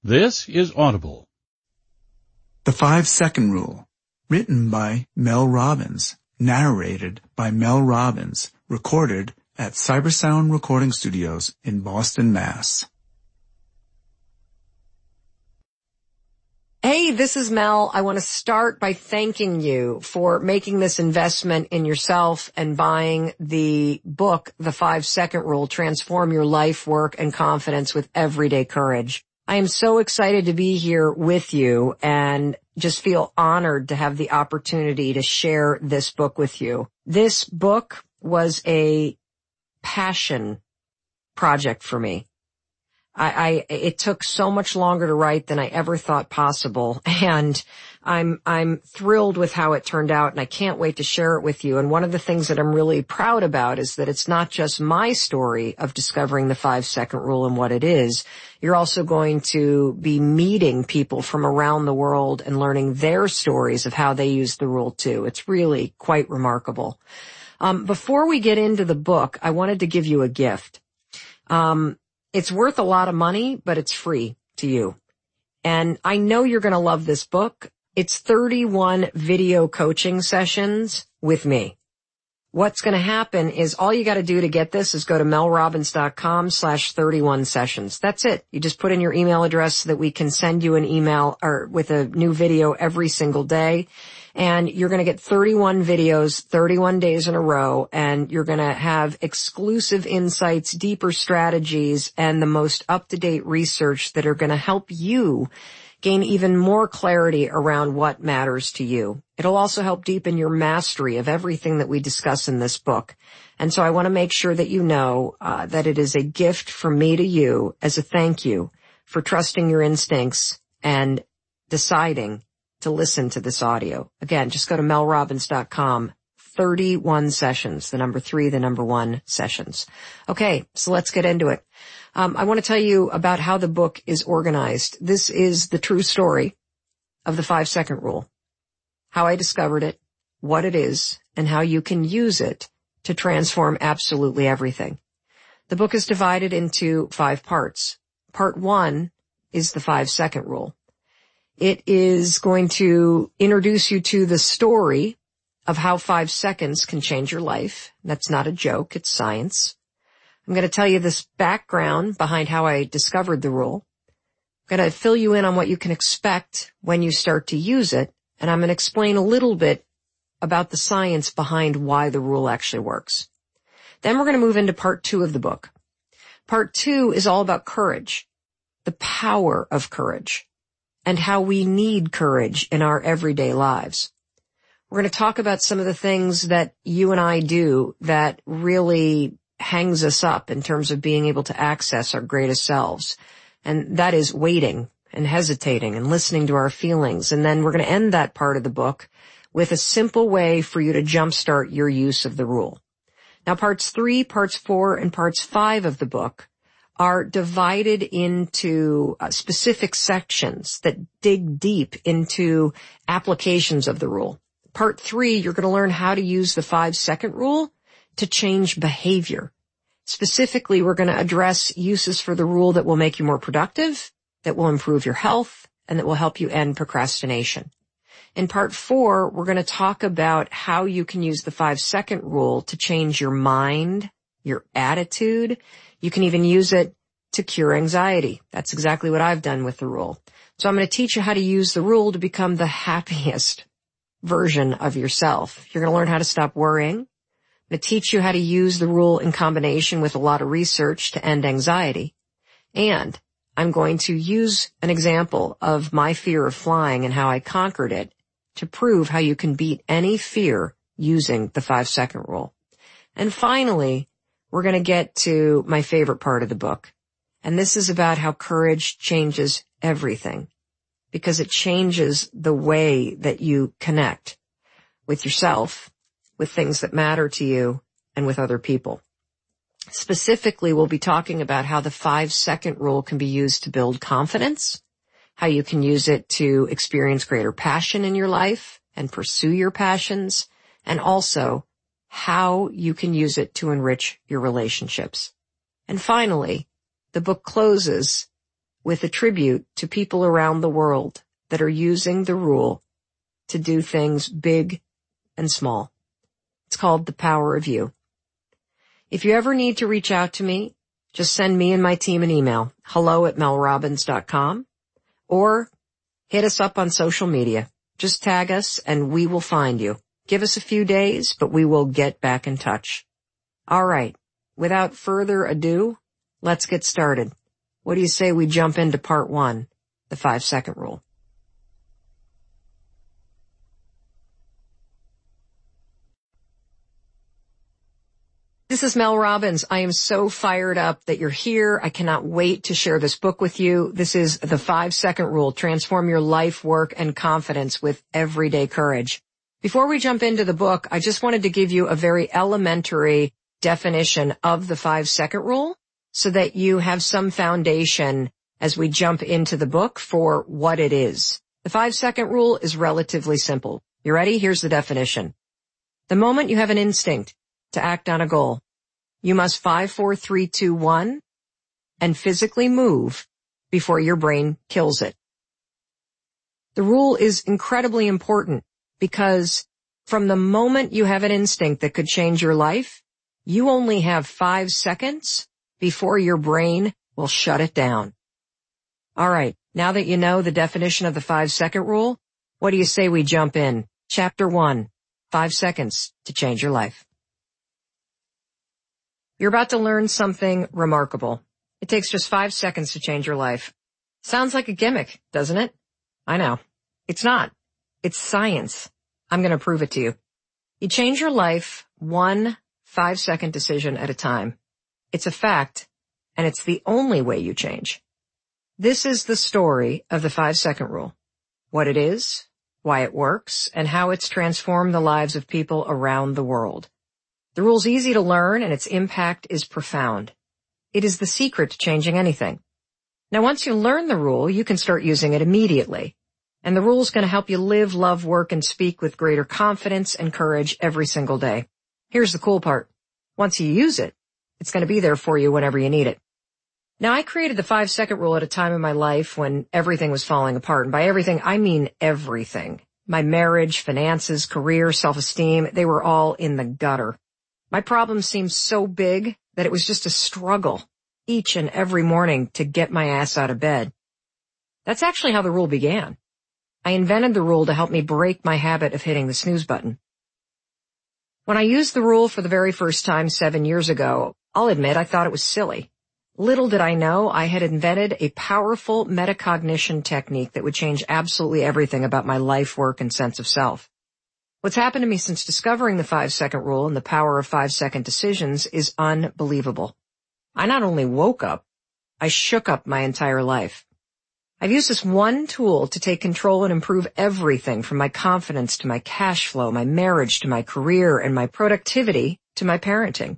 This is Audible. The 5-Second Rule, written by Mel Robbins, narrated by Mel Robbins, recorded at Cybersound Recording Studios in Boston, Mass. Hey, this is Mel. I want to start by thanking you for making this investment in yourself and buying the book, The 5-Second Rule, Transform Your Life, Work, and Confidence with Everyday Courage. I am so excited to be here with you and just feel honored to have the opportunity to share this book with you. This book was a passion project for me. It took so much longer to write than I ever thought possible, and I'm thrilled with how it turned out, and I can't wait to share it with you. And one of the things that I'm really proud about is that it's not just my story of discovering the 5-Second Rule and what it is. You're also going to be meeting people from around the world and learning their stories of how they use the rule too. It's really quite remarkable. Before we get into the book, I wanted to give you a gift. It's worth a lot of money, but it's free to you. And I know you're going to love this book. It's 31 video coaching sessions with me. What's going to happen is all you got to do to get this is go to melrobbins.com/31 sessions. That's it. You just put in your email address so that we can send you an email or with a new video every single day. And you're going to get 31 videos, 31 days in a row, and you're going to have exclusive insights, deeper strategies, and the most up-to-date research that are going to help you gain even more clarity around what matters to you. It'll also help deepen your mastery of everything that we discuss in this book. And so I want to make sure that you know that it is a gift from me to you as a thank you for trusting your instincts and deciding to listen to this audio. Again, just go to melrobbins.com, 31 sessions, the number 3, the number 1 sessions. Okay, so let's get into it. I want to tell you about how the book is organized. This is the true story of the 5-Second Rule, how I discovered it, what it is, and how you can use it to transform absolutely everything. The book is divided into 5 parts. Part 1 is the 5-Second Rule. It is going to introduce you to the story of how 5 seconds can change your life. That's not a joke. It's science. I'm going to tell you this background behind how I discovered the rule. I'm going to fill you in on what you can expect when you start to use it. And I'm going to explain a little bit about the science behind why the rule actually works. Then we're going to move into part 2 of the book. Part 2 is all about courage, the power of courage, and how we need courage in our everyday lives. We're going to talk about some of the things that you and I do that really hangs us up in terms of being able to access our greatest selves. And that is waiting and hesitating and listening to our feelings. And then we're going to end that part of the book with a simple way for you to jumpstart your use of the rule. Now, parts 3, parts 4, and parts 5 of the book are divided into specific sections that dig deep into applications of the rule. Part 3, you're going to learn how to use the 5-Second Rule to change behavior. Specifically, we're going to address uses for the rule that will make you more productive, that will improve your health, and that will help you end procrastination. In part 4, we're going to talk about how you can use the 5-Second Rule to change your mind, your attitude. You can even use it to cure anxiety. That's exactly what I've done with the rule. So I'm going to teach you how to use the rule to become the happiest version of yourself. You're going to learn how to stop worrying. I'm going to teach you how to use the rule in combination with a lot of research to end anxiety. And I'm going to use an example of my fear of flying and how I conquered it to prove how you can beat any fear using the 5-Second Rule. And finally, we're going to get to my favorite part of the book. And this is about how courage changes everything, because it changes the way that you connect with yourself, with things that matter to you, and with other people. Specifically, we'll be talking about how the 5-Second Rule can be used to build confidence, how you can use it to experience greater passion in your life and pursue your passions, and also how you can use it to enrich your relationships. And finally, the book closes with a tribute to people around the world that are using the rule to do things big and small. It's called The Power of You. If you ever need to reach out to me, just send me and my team an email, hello@melrobbins.com, or hit us up on social media. Just tag us and we will find you. Give us a few days, but we will get back in touch. All right. Without further ado, let's get started. What do you say we jump into part 1, the 5-second rule? This is Mel Robbins. I am so fired up that you're here. I cannot wait to share this book with you. This is the 5-second rule. Transform your life, work, and confidence with everyday courage. Before we jump into the book, I just wanted to give you a very elementary definition of the 5-second rule so that you have some foundation as we jump into the book for what it is. The 5-second rule is relatively simple. You ready? Here's the definition. The moment you have an instinct to act on a goal, you must 5, 4, 3, 2, 1 and physically move before your brain kills it. The rule is incredibly important because from the moment you have an instinct that could change your life, you only have 5 seconds before your brain will shut it down. All right, now that you know the definition of the 5-second rule, what do you say we jump in? Chapter 1, 5 seconds to change your life. You're about to learn something remarkable. It takes just 5 seconds to change your life. Sounds like a gimmick, doesn't it? I know. It's not. It's science. I'm going to prove it to you. You change your life one 5-second decision at a time. It's a fact, and it's the only way you change. This is the story of the 5-second rule. What it is, why it works, and how it's transformed the lives of people around the world. The rule's easy to learn and its impact is profound. It is the secret to changing anything. Now, once you learn the rule, you can start using it immediately. And the rule's going to help you live, love, work, and speak with greater confidence and courage every single day. Here's the cool part. Once you use it, it's going to be there for you whenever you need it. Now, I created the 5-second rule at a time in my life when everything was falling apart. And by everything, I mean everything. My marriage, finances, career, self-esteem, they were all in the gutter. My problems seemed so big that it was just a struggle each and every morning to get my ass out of bed. That's actually how the rule began. I invented the rule to help me break my habit of hitting the snooze button. When I used the rule for the very first time 7 years ago, I'll admit I thought it was silly. Little did I know I had invented a powerful metacognition technique that would change absolutely everything about my life, work, and sense of self. What's happened to me since discovering the 5-second rule and the power of 5-second decisions is unbelievable. I not only woke up, I shook up my entire life. I've used this one tool to take control and improve everything from my confidence to my cash flow, my marriage to my career, and my productivity to my parenting.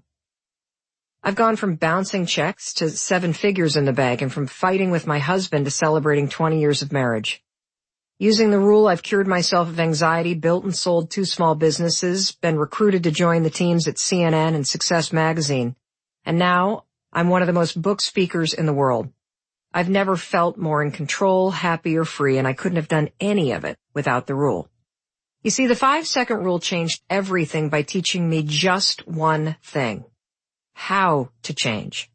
I've gone from bouncing checks to 7 figures in the bank and from fighting with my husband to celebrating 20 years of marriage. Using the rule, I've cured myself of anxiety, built and sold 2 small businesses, been recruited to join the teams at CNN and Success Magazine, and now I'm one of the most booked speakers in the world. I've never felt more in control, happy, or free, and I couldn't have done any of it without the rule. You see, the 5-second rule changed everything by teaching me just one thing: how to change.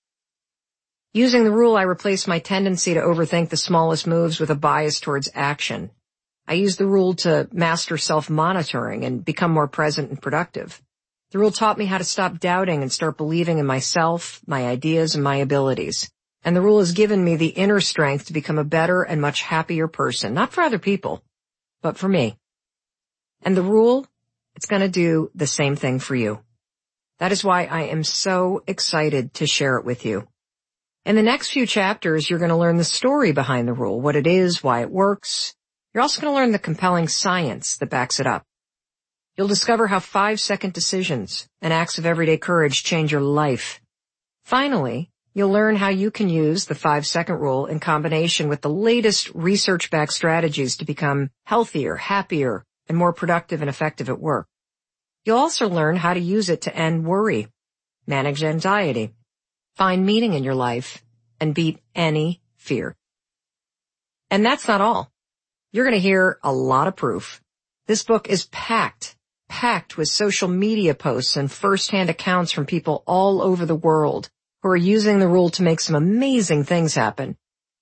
Using the rule, I replaced my tendency to overthink the smallest moves with a bias towards action. I used the rule to master self-monitoring and become more present and productive. The rule taught me how to stop doubting and start believing in myself, my ideas, and my abilities. And the rule has given me the inner strength to become a better and much happier person, not for other people, but for me. And the rule, it's going to do the same thing for you. That is why I am so excited to share it with you. In the next few chapters, you're going to learn the story behind the rule, what it is, why it works. You're also going to learn the compelling science that backs it up. You'll discover how 5-second decisions and acts of everyday courage change your life. Finally, you'll learn how you can use the 5-second rule in combination with the latest research-backed strategies to become healthier, happier, and more productive and effective at work. You'll also learn how to use it to end worry, manage anxiety, find meaning in your life, and beat any fear. And that's not all. You're going to hear a lot of proof. This book is packed with social media posts and first-hand accounts from people all over the world who are using the rule to make some amazing things happen.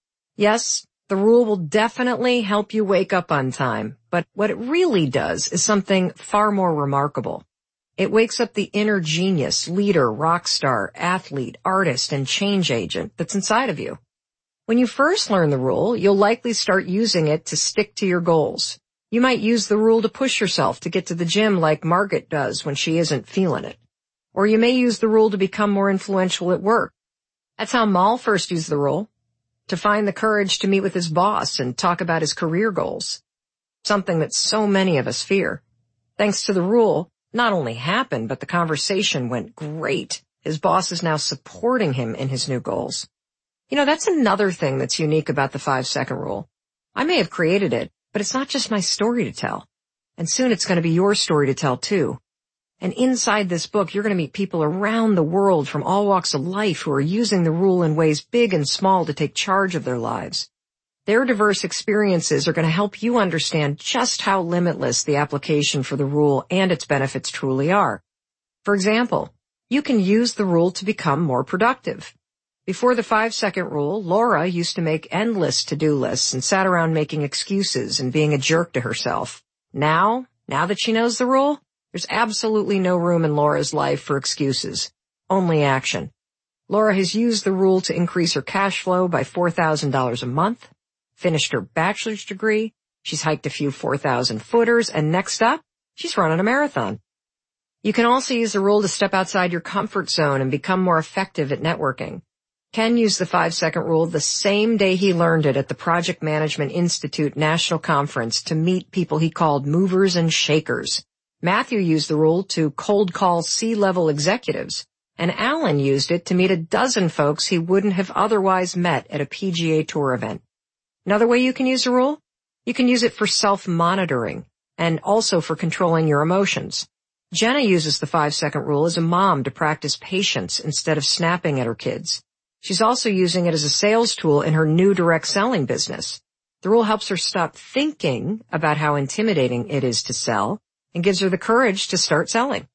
Yes, the rule will definitely help you wake up on time, but what it really does is something far more remarkable. It wakes up the inner genius, leader, rock star, athlete, artist, and change agent that's inside of you. When you first learn the rule, you'll likely start using it to stick to your goals. You might use the rule to push yourself to get to the gym like Margaret does when she isn't feeling it. Or you may use the rule to become more influential at work. That's how Mal first used the rule, to find the courage to meet with his boss and talk about his career goals, something that so many of us fear. Thanks to the rule, not only happened, but the conversation went great. His boss is now supporting him in his new goals. You know, that's another thing that's unique about the 5-second rule. I may have created it, but it's not just my story to tell. And soon it's going to be your story to tell too. And inside this book, you're going to meet people around the world from all walks of life who are using the rule in ways big and small to take charge of their lives. Their diverse experiences are going to help you understand just how limitless the application for the rule and its benefits truly are. For example, you can use the rule to become more productive. Before the 5-second rule, Laura used to make endless to-do lists and sat around making excuses and being a jerk to herself. Now that she knows the rule, there's absolutely no room in Laura's life for excuses, only action. Laura has used the rule to increase her cash flow by $4,000 a month, finished her bachelor's degree, she's hiked a few 4,000 footers, and next up, she's running a marathon. You can also use the rule to step outside your comfort zone and become more effective at networking. Ken used the 5-second rule the same day he learned it at the Project Management Institute National Conference to meet people he called movers and shakers. Matthew used the rule to cold call C-level executives, and Alan used it to meet a dozen folks he wouldn't have otherwise met at a PGA Tour event. Another way you can use the rule? You can use it for self-monitoring and also for controlling your emotions. Jenna uses the 5-second rule as a mom to practice patience instead of snapping at her kids. She's also using it as a sales tool in her new direct selling business. The rule helps her stop thinking about how intimidating it is to sell and gives her the courage to start selling.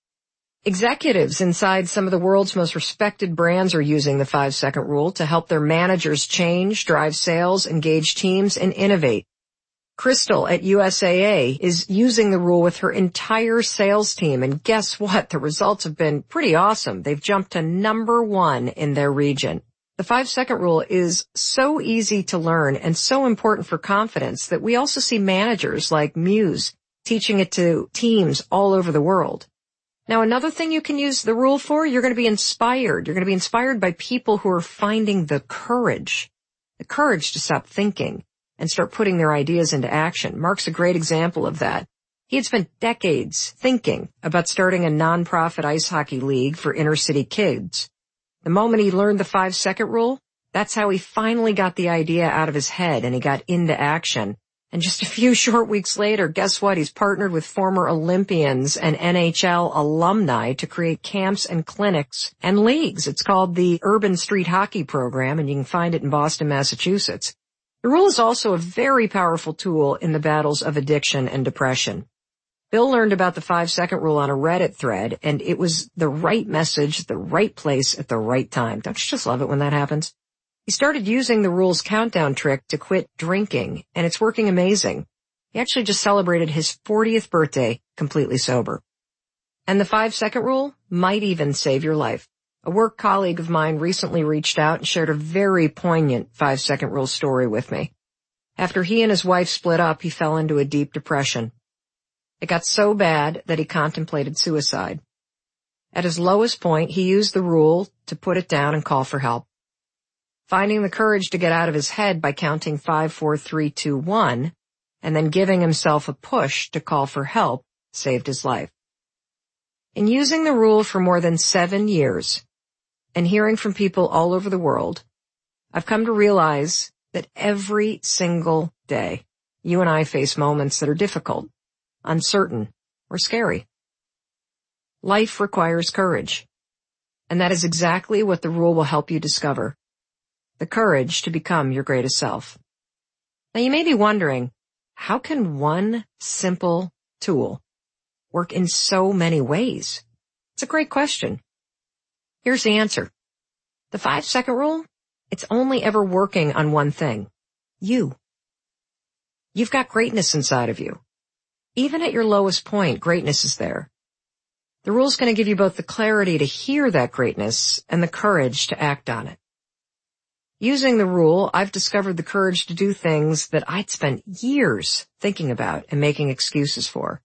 Executives inside some of the world's most respected brands are using the 5-second rule to help their managers change, drive sales, engage teams, and innovate. Crystal at USAA is using the rule with her entire sales team, and guess what? The results have been pretty awesome. They've jumped to number 1 in their region. The 5-second rule is so easy to learn and so important for confidence that we also see managers like Muse teaching it to teams all over the world. Now, another thing you can use the rule for, you're going to be inspired. You're going to be inspired by people who are finding the courage to stop thinking and start putting their ideas into action. Mark's a great example of that. He had spent decades thinking about starting a nonprofit ice hockey league for inner city kids. The moment he learned the 5-second rule, that's how he finally got the idea out of his head and he got into action. And just a few short weeks later, guess what? He's partnered with former Olympians and NHL alumni to create camps and clinics and leagues. It's called the Urban Street Hockey Program, and you can find it in Boston, Massachusetts. The rule is also a very powerful tool in the battles of addiction and depression. Bill learned about the 5-second rule on a Reddit thread, and it was the right message, the right place at the right time. Don't you just love it when that happens? He started using the rule's countdown trick to quit drinking, and it's working amazing. He actually just celebrated his 40th birthday completely sober. And the 5-second rule might even save your life. A work colleague of mine recently reached out and shared a very poignant 5-second rule story with me. After he and his wife split up, he fell into a deep depression. It got so bad that he contemplated suicide. At his lowest point, he used the rule to put it down and call for help. Finding the courage to get out of his head by counting 5, 4, 3, 2, 1, and then giving himself a push to call for help saved his life. In using the rule for more than 7 years, and hearing from people all over the world, I've come to realize that every single day, you and I face moments that are difficult, uncertain, or scary. Life requires courage, and that is exactly what the rule will help you discover. the courage to become your greatest self. Now you may be wondering, how can one simple tool work in so many ways? It's a great question. Here's the answer. The 5-second rule, it's only ever working on one thing. You. You've got greatness inside of you. Even at your lowest point, greatness is there. The rule's going to give you both the clarity to hear that greatness and the courage to act on it. Using the rule, I've discovered the courage to do things that I'd spent years thinking about and making excuses for.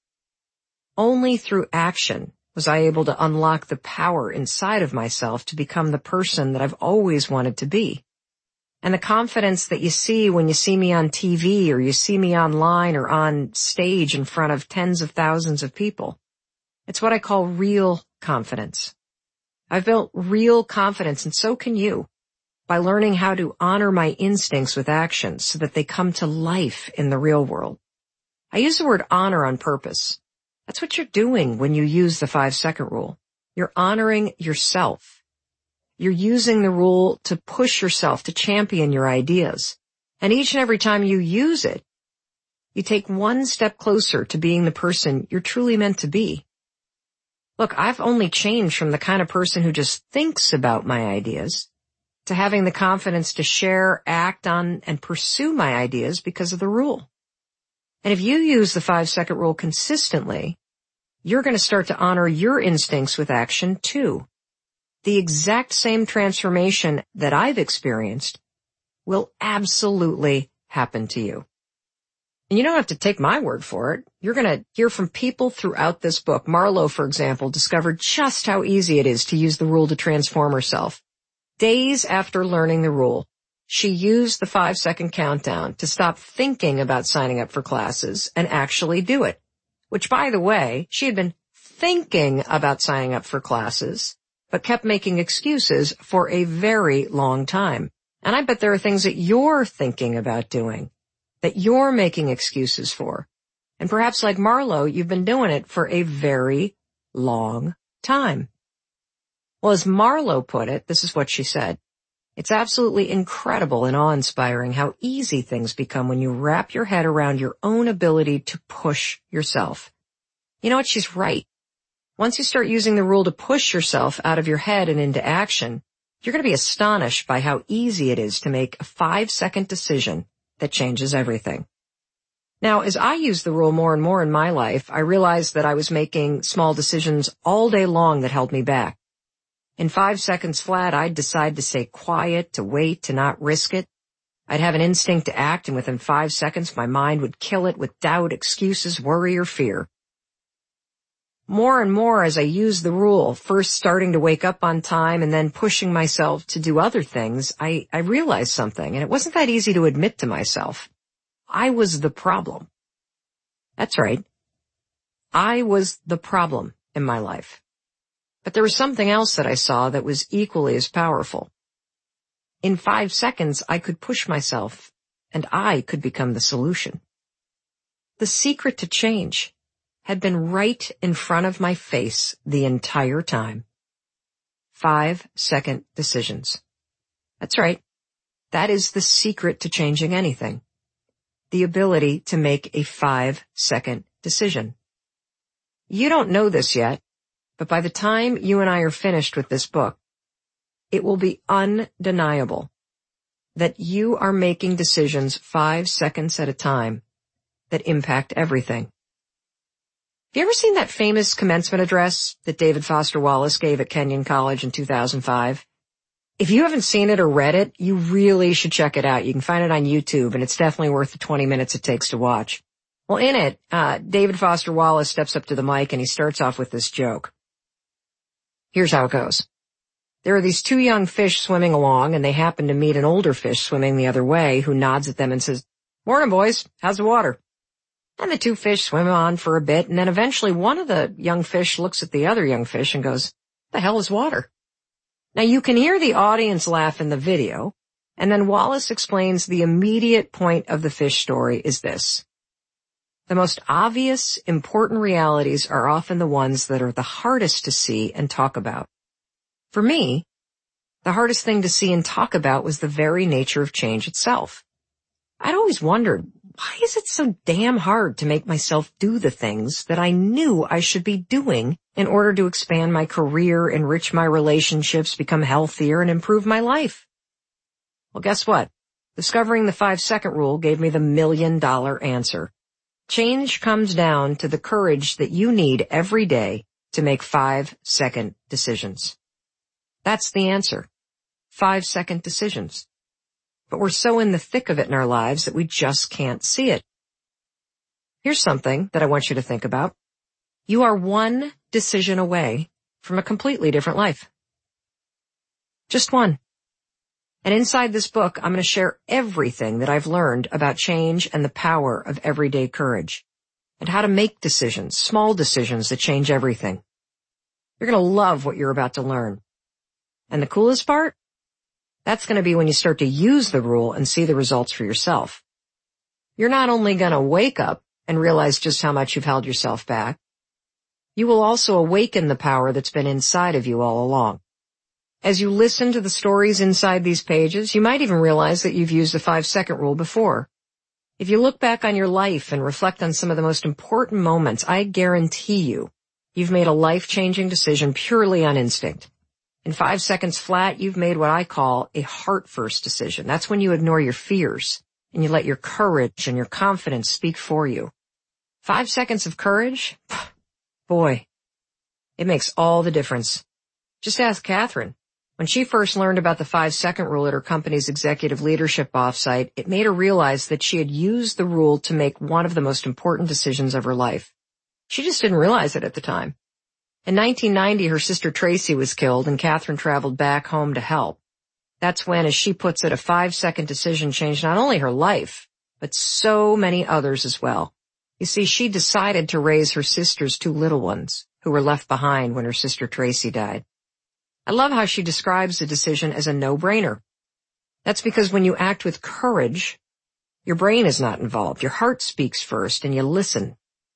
Only through action was I able to unlock the power inside of myself to become the person that I've always wanted to be. And the confidence that you see when you see me on TV or you see me online or on stage in front of tens of thousands of people. It's what I call real confidence. I've built real confidence, and so can you, by learning how to honor my instincts with actions so that they come to life in the real world. I use the word honor on purpose. That's what you're doing when you use the 5-second rule. You're honoring yourself. You're using the rule to push yourself, to champion your ideas. And each and every time you use it, you take one step closer to being the person you're truly meant to be. Look, I've only changed from the kind of person who just thinks about my ideas to having the confidence to share, act on, and pursue my ideas because of the rule. And if you use the 5-second rule consistently, you're going to start to honor your instincts with action too. The exact same transformation that I've experienced will absolutely happen to you. And you don't have to take my word for it. You're going to hear from people throughout this book. Marlo, for example, discovered just how easy it is to use the rule to transform herself. Days after learning the rule, she used the 5-second countdown to stop thinking about signing up for classes and actually do it. Which, by the way, she had been thinking about signing up for classes, but kept making excuses for a very long time. And I bet there are things that you're thinking about doing, that you're making excuses for. And perhaps like Marlo, you've been doing it for a very long time. Well, as Marlo put it, this is what she said. It's absolutely incredible and awe-inspiring how easy things become when you wrap your head around your own ability to push yourself. You know what? She's right. Once you start using the rule to push yourself out of your head and into action, you're going to be astonished by how easy it is to make a 5-second decision that changes everything. Now, as I use the rule more and more in my life, I realized that I was making small decisions all day long that held me back. In 5 seconds flat, I'd decide to stay quiet, to wait, to not risk it. I'd have an instinct to act, and within 5 seconds, my mind would kill it with doubt, excuses, worry, or fear. More and more as I used the rule, first starting to wake up on time and then pushing myself to do other things, I realized something, and it wasn't that easy to admit to myself. I was the problem. That's right. I was the problem in my life. But there was something else that I saw that was equally as powerful. In 5 seconds, I could push myself, and I could become the solution. The secret to change had been right in front of my face the entire time. 5-second decisions. That's right. That is the secret to changing anything. The ability to make a 5-second decision. You don't know this yet, but by the time you and I are finished with this book, it will be undeniable that you are making decisions 5 seconds at a time that impact everything. Have you ever seen that famous commencement address that David Foster Wallace gave at Kenyon College in 2005? If you haven't seen it or read it, you really should check it out. You can find it on YouTube, and it's definitely worth the 20 minutes it takes to watch. Well, in it, David Foster Wallace steps up to the mic and he starts off with this joke. Here's how it goes. There are these 2 young fish swimming along, and they happen to meet an older fish swimming the other way who nods at them and says, "Morning, boys. How's the water?" And the 2 fish swim on for a bit, and then eventually one of the young fish looks at the other young fish and goes, "The hell is water?" Now you can hear the audience laugh in the video, and then Wallace explains the immediate point of the fish story is this. The most obvious, important realities are often the ones that are the hardest to see and talk about. For me, The hardest thing to see and talk about was the very nature of change itself. I'd always wondered, why is it so damn hard to make myself do the things that I knew I should be doing in order to expand my career, enrich my relationships, become healthier, and improve my life? Well, guess what? Discovering the 5-second rule gave me the $1 million answer. Change comes down to the courage that you need every day to make 5-second decisions. That's the answer. 5-second decisions. But we're so in the thick of it in our lives that we just can't see it. Here's something that I want you to think about. You are one decision away from a completely different life. Just one. And inside this book, I'm going to share everything that I've learned about change and the power of everyday courage, and how to make decisions, small decisions that change everything. You're going to love what you're about to learn. And the coolest part? That's going to be when you start to use the rule and see the results for yourself. You're not only going to wake up and realize just how much you've held yourself back, you will also awaken the power that's been inside of you all along. As you listen to the stories inside these pages, you might even realize that you've used the 5-second rule before. If you look back on your life and reflect on some of the most important moments, I guarantee you've made a life-changing decision purely on instinct. In 5 seconds flat, you've made what I call a heart-first decision. That's when you ignore your fears and you let your courage and your confidence speak for you. 5 seconds of courage? Boy, it makes all the difference. Just ask Catherine. When she first learned about the 5-second rule at her company's executive leadership offsite, it made her realize that she had used the rule to make one of the most important decisions of her life. She just didn't realize it at the time. In 1990, her sister Tracy was killed, and Catherine traveled back home to help. That's when, as she puts it, a 5-second decision changed not only her life, but so many others as well. You see, she decided to raise her sister's 2 little ones, who were left behind when her sister Tracy died. I love how she describes the decision as a no-brainer. That's because when you act with courage, your brain is not involved. Your heart speaks first, and you listen.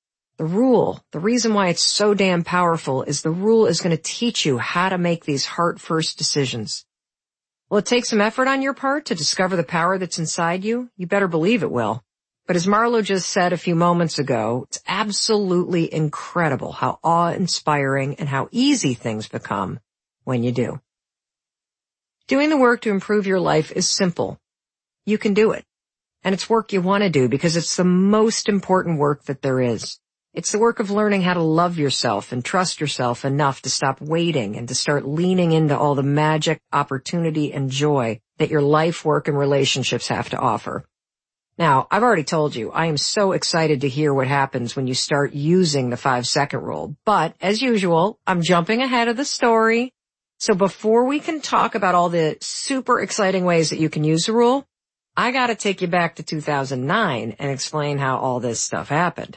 The reason why it's so damn powerful is the rule is going to teach you how to make these heart-first decisions. Will it take some effort on your part to discover the power that's inside you? You better believe it will. But as Marlo just said a few moments ago, it's absolutely incredible how awe-inspiring and how easy things become when you do. Doing the work to improve your life is simple. You can do it. And it's work you want to do because it's the most important work that there is. It's the work of learning how to love yourself and trust yourself enough to stop waiting and to start leaning into all the magic, opportunity, and joy that your life, work, and relationships have to offer. Now, I've already told you, I am so excited to hear what happens when you start using the 5-second rule. But, as usual, I'm jumping ahead of the story. So before we can talk about all the super exciting ways that you can use the rule, I gotta take you back to 2009 and explain how all this stuff happened.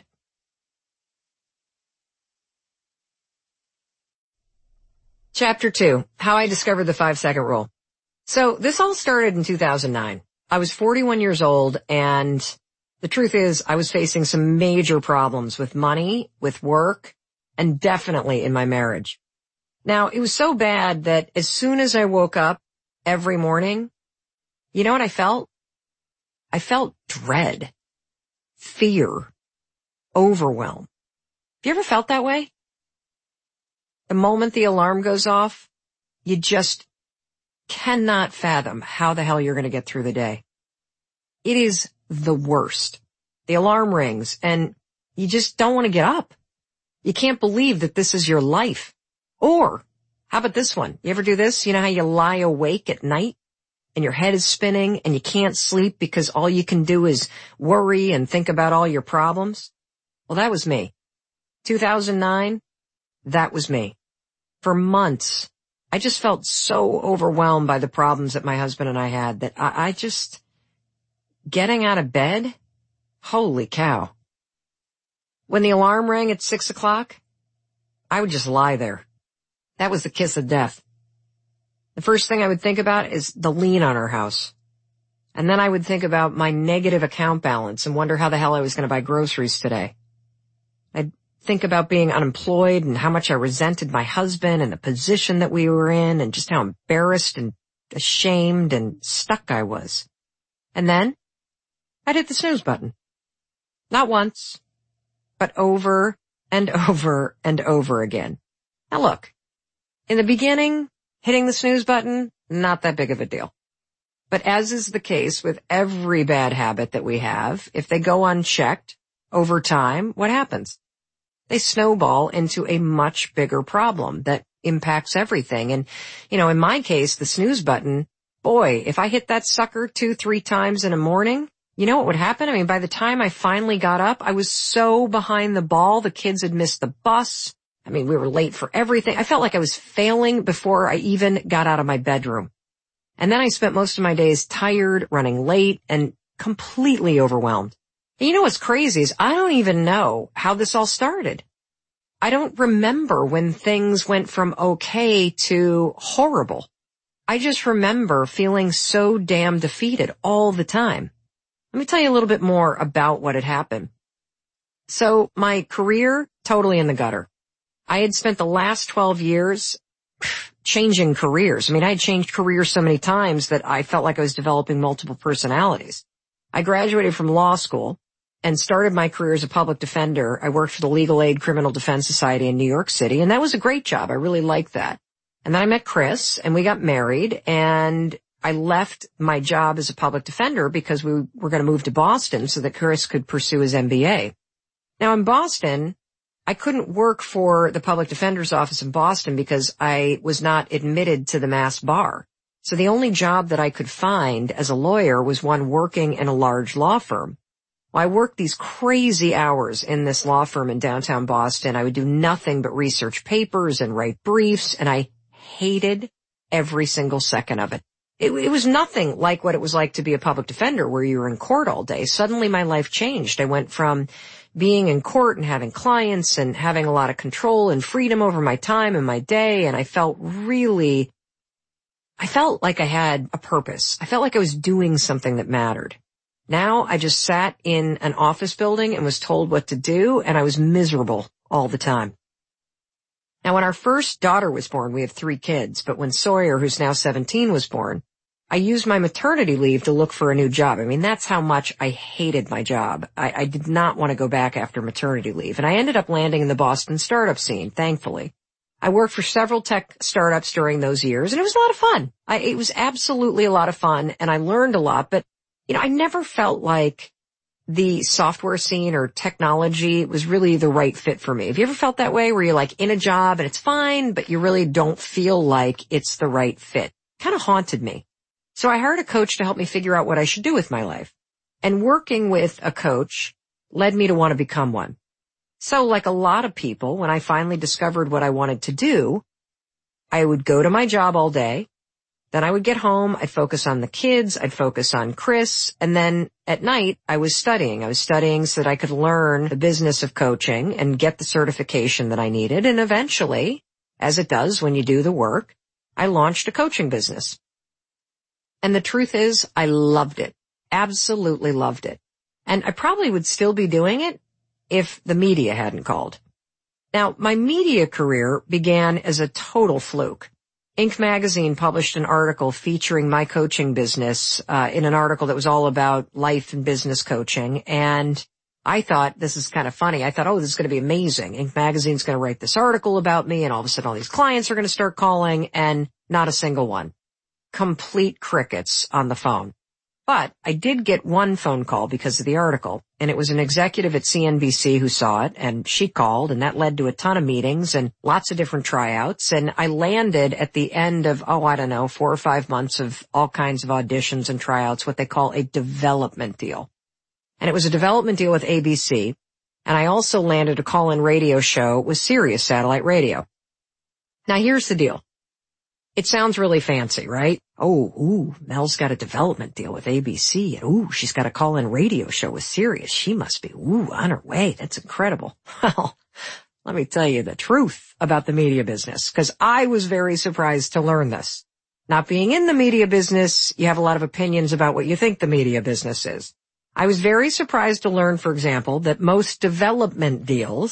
Chapter 2, How I Discovered the 5-Second Rule. So this all started in 2009. I was 41 years old, and the truth is I was facing some major problems with money, with work, and definitely in my marriage. Now, it was so bad that as soon as I woke up every morning, you know what I felt? I felt dread, fear, overwhelm. Have you ever felt that way? The moment the alarm goes off, you just cannot fathom how the hell you're going to get through the day. It is the worst. The alarm rings and you just don't want to get up. You can't believe that this is your life. Or, how about this one? You ever do this? You know how you lie awake at night and your head is spinning and you can't sleep because all you can do is worry and think about all your problems? Well, that was me. 2009, that was me. For months, I just felt so overwhelmed by the problems that my husband and I had that I just, getting out of bed, holy cow. When the alarm rang at 6 o'clock, I would just lie there. That was the kiss of death. The first thing I would think about is the lien on our house. And then I would think about my negative account balance and wonder how the hell I was going to buy groceries today. I'd think about being unemployed and how much I resented my husband and the position that we were in and just how embarrassed and ashamed and stuck I was. And then I'd hit the snooze button. Not once, but over and over and over again. Now look, in the beginning, hitting the snooze button, not that big of a deal. But as is the case with every bad habit that we have, if they go unchecked over time, what happens? They snowball into a much bigger problem that impacts everything. And, in my case, the snooze button, boy, if I hit that sucker 2-3 times in a morning, you know what would happen? I mean, by the time I finally got up, I was so behind the ball. The kids had missed the bus. I mean, we were late for everything. I felt like I was failing before I even got out of my bedroom. And then I spent most of my days tired, running late, and completely overwhelmed. And you know what's crazy is I don't even know how this all started. I don't remember when things went from okay to horrible. I just remember feeling so damn defeated all the time. Let me tell you a little bit more about what had happened. So my career, totally in the gutter. I had spent the last 12 years changing careers. I mean, I had changed careers so many times that I felt like I was developing multiple personalities. I graduated from law school and started my career as a public defender. I worked for the Legal Aid Criminal Defense Society in New York City, and that was a great job. I really liked that. And then I met Chris, and we got married, and I left my job as a public defender because we were going to move to Boston so that Chris could pursue his MBA. Now, in Boston, I couldn't work for the public defender's office in Boston because I was not admitted to the Mass bar. So the only job that I could find as a lawyer was one working in a large law firm. Well, I worked these crazy hours in this law firm in downtown Boston. I would do nothing but research papers and write briefs, and I hated every single second of it. It was nothing like what it was like to be a public defender where you were in court all day. Suddenly my life changed. I went from being in court and having clients and having a lot of control and freedom over my time and my day, and I felt like I had a purpose. I felt like I was doing something that mattered. Now I just sat in an office building and was told what to do, and I was miserable all the time. Now, when our first daughter was born, we have 3 kids, but when Sawyer, who's now 17, was born, I used my maternity leave to look for a new job. I mean, that's how much I hated my job. I did not want to go back after maternity leave, and I ended up landing in the Boston startup scene, thankfully. I worked for several tech startups during those years, and it was a lot of fun. It was absolutely a lot of fun, and I learned a lot, but, I never felt like the software scene or technology was really the right fit for me. Have you ever felt that way where you're like in a job and it's fine, but you really don't feel like it's the right fit? Kind of haunted me. So I hired a coach to help me figure out what I should do with my life. And working with a coach led me to want to become one. So like a lot of people, when I finally discovered what I wanted to do, I would go to my job all day. Then I would get home, I'd focus on the kids, I'd focus on Chris, and then at night I was studying. I was studying so that I could learn the business of coaching and get the certification that I needed. And eventually, as it does when you do the work, I launched a coaching business. And the truth is, I loved it. Absolutely loved it. And I probably would still be doing it if the media hadn't called. Now, my media career began as a total fluke. Inc. magazine published an article featuring my coaching business, in an article that was all about life and business coaching. And I thought, this is kind of funny. I thought, this is going to be amazing. Inc. magazine's going to write this article about me, and all of a sudden all these clients are going to start calling, and not a single one. Complete crickets on the phone. But I did get one phone call because of the article, and it was an executive at CNBC who saw it, and she called, and that led to a ton of meetings and lots of different tryouts, and I landed at the end of, 4 or 5 months of all kinds of auditions and tryouts, what they call a development deal. And it was a development deal with ABC, and I also landed a call-in radio show with Sirius Satellite Radio. Now here's the deal. It sounds really fancy, right? Mel's got a development deal with ABC, and she's got a call-in radio show with Sirius. She must be, on her way. That's incredible. Well, let me tell you the truth about the media business, because I was very surprised to learn this. Not being in the media business, you have a lot of opinions about what you think the media business is. I was very surprised to learn, for example, that most development deals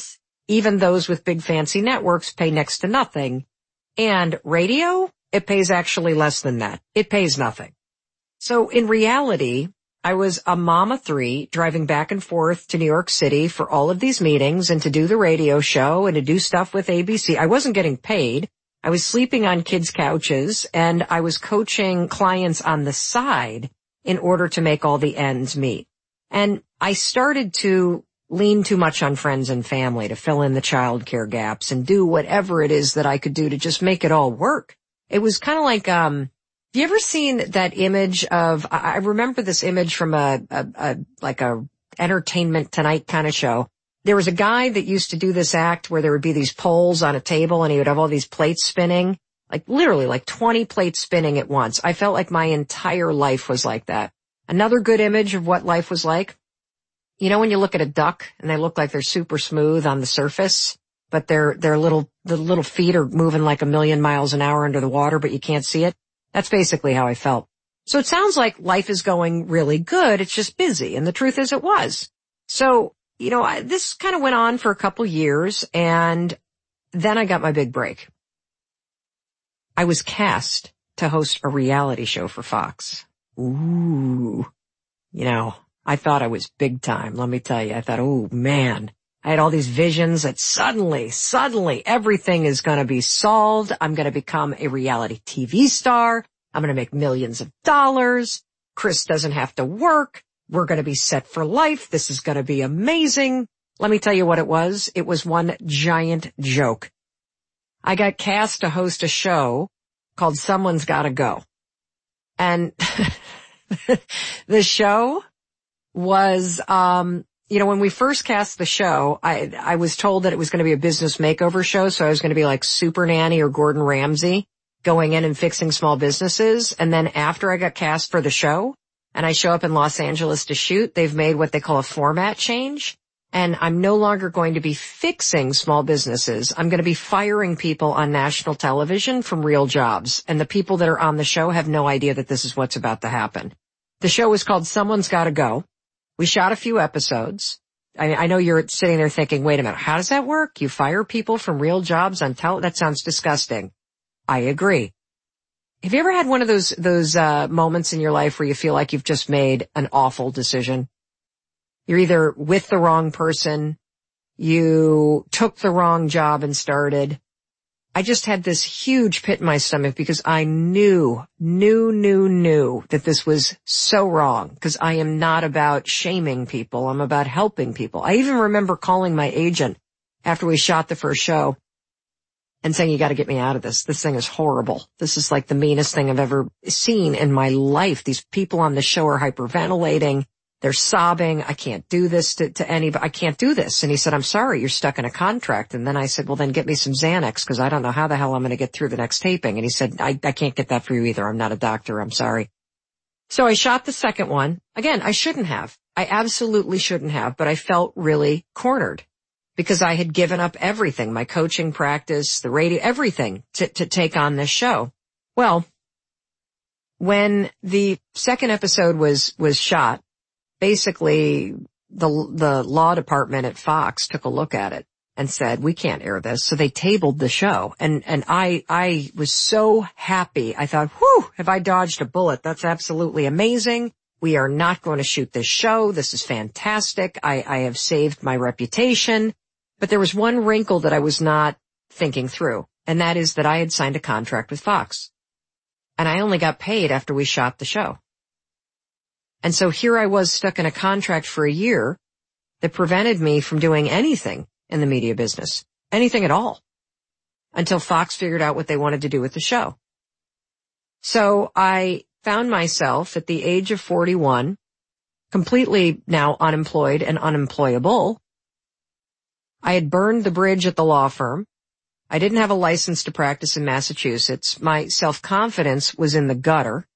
even those with big fancy networks pay next to nothing. And radio, it pays actually less than that. It pays nothing. So in reality, I was a mom of three driving back and forth to New York City for all of these meetings and to do the radio show and to do stuff with ABC. I wasn't getting paid. I was sleeping on kids' couches and I was coaching clients on the side in order to make all the ends meet. And I started to lean too much on friends and family to fill in the childcare gaps and do whatever it is that I could do to just make it all work. It was kind of like, have you ever seen that image of, I remember this image from a Entertainment Tonight kind of show. There was a guy that used to do this act where there would be these poles on a table and he would have all these plates spinning, like literally like 20 plates spinning at once. I felt like my entire life was like that. Another good image of what life was like. You know when you look at a duck and they look like they're super smooth on the surface, but the little feet are moving like 1,000,000 miles an hour under the water, but you can't see it? That's basically how I felt. So it sounds like life is going really good. It's just busy. And the truth is it was. So, this kind of went on for a couple years and then I got my big break. I was cast to host a reality show for Fox. Ooh, I thought I was big time. Let me tell you, I thought, oh man, I had all these visions that suddenly everything is going to be solved. I'm going to become a reality TV star. I'm going to make millions of dollars. Chris doesn't have to work. We're going to be set for life. This is going to be amazing. Let me tell you what it was. It was one giant joke. I got cast to host a show called Someone's Gotta Go. And the show was, when we first cast the show, I was told that it was going to be a business makeover show. So I was going to be like Super Nanny or Gordon Ramsay going in and fixing small businesses. And then after I got cast for the show and I show up in Los Angeles to shoot, they've made what they call a format change. And I'm no longer going to be fixing small businesses. I'm going to be firing people on national television from real jobs. And the people that are on the show have no idea that this is what's about to happen. The show was called Someone's Gotta Go. We shot a few episodes. I know you're sitting there thinking, wait a minute, how does that work? You fire people from real jobs on that sounds disgusting. I agree. Have you ever had one of those moments in your life where you feel like you've just made an awful decision? You're either with the wrong person, you took the wrong job and started. I just had this huge pit in my stomach because I knew that this was so wrong, because I am not about shaming people. I'm about helping people. I even remember calling my agent after we shot the first show and saying, you got to get me out of this. This thing is horrible. This is like the meanest thing I've ever seen in my life. These people on the show are hyperventilating. They're sobbing. I can't do this to anybody. I can't do this. And he said, I'm sorry, you're stuck in a contract. And then I said, well, then get me some Xanax, because I don't know how the hell I'm going to get through the next taping. And he said, I can't get that for you either. I'm not a doctor. I'm sorry. So I shot the second one. Again, I shouldn't have. I absolutely shouldn't have, but I felt really cornered because I had given up everything, my coaching practice, the radio, everything to take on this show. Well, when the second episode was shot, basically the law department at Fox took a look at it and said, we can't air this. So they tabled the show. And I was so happy. I thought, whew, have I dodged a bullet? That's absolutely amazing. We are not going to shoot this show. This is fantastic. I have saved my reputation. But there was one wrinkle that I was not thinking through, and that is that I had signed a contract with Fox. And I only got paid after we shot the show. And so here I was stuck in a contract for a year that prevented me from doing anything in the media business, anything at all, until Fox figured out what they wanted to do with the show. So I found myself at the age of 41, completely now unemployed and unemployable. I had burned the bridge at the law firm. I didn't have a license to practice in Massachusetts. My self-confidence was in the gutter.